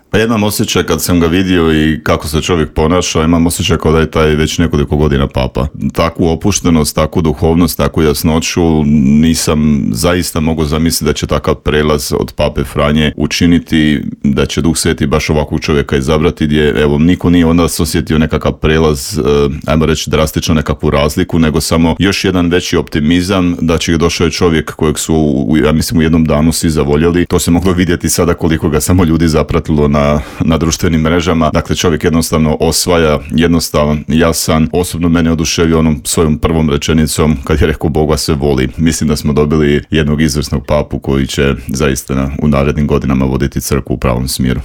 Pa imam osjećaj kad sam ga vidio i kako se čovjek ponaša, imam osjećaj kao da je taj već nekoliko godina papa. Takvu opuštenost, takvu duhovnost, takvu jasnoću nisam zaista mogao zamisliti da će takav prelaz od pape Franje učiniti, da će Duh Sveti baš ovakvog čovjeka izabrati gdje, evo, niko nije onda osjetio nekakav prelaz, ajmo reći drastično nekakvu razliku, nego samo još jedan veći optimizam da će došao je čovjek kojeg su, ja mislim, u jednom danu svi zavoljeli. To se moglo vidjeti sada koliko ga samo ljudi zapratilo na društvenim mrežama. Dakle, čovjek jednostavno osvaja, jednostavan, jasan. Osobno mene oduševio onom svojom prvom rečenicom kad je rekao Bog vas sve voli. Mislim da smo dobili jednog izvrsnog papu koji će zaista u narednim godinama voditi crkvu u pravom smjeru.